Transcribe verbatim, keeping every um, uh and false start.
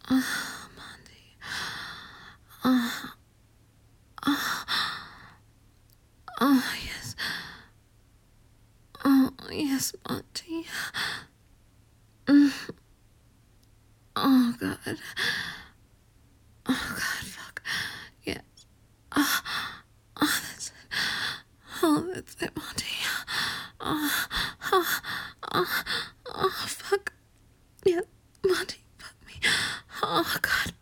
Oh, Monty. Oh, oh, oh, yes. Oh, yes, Monty. Mm. Oh, God. Oh, God, fuck. Yes. Oh, oh, that's it. Oh, that's it, Monty. Oh, oh, oh, oh, fuck. Yes, Monty, fuck me. Oh, God.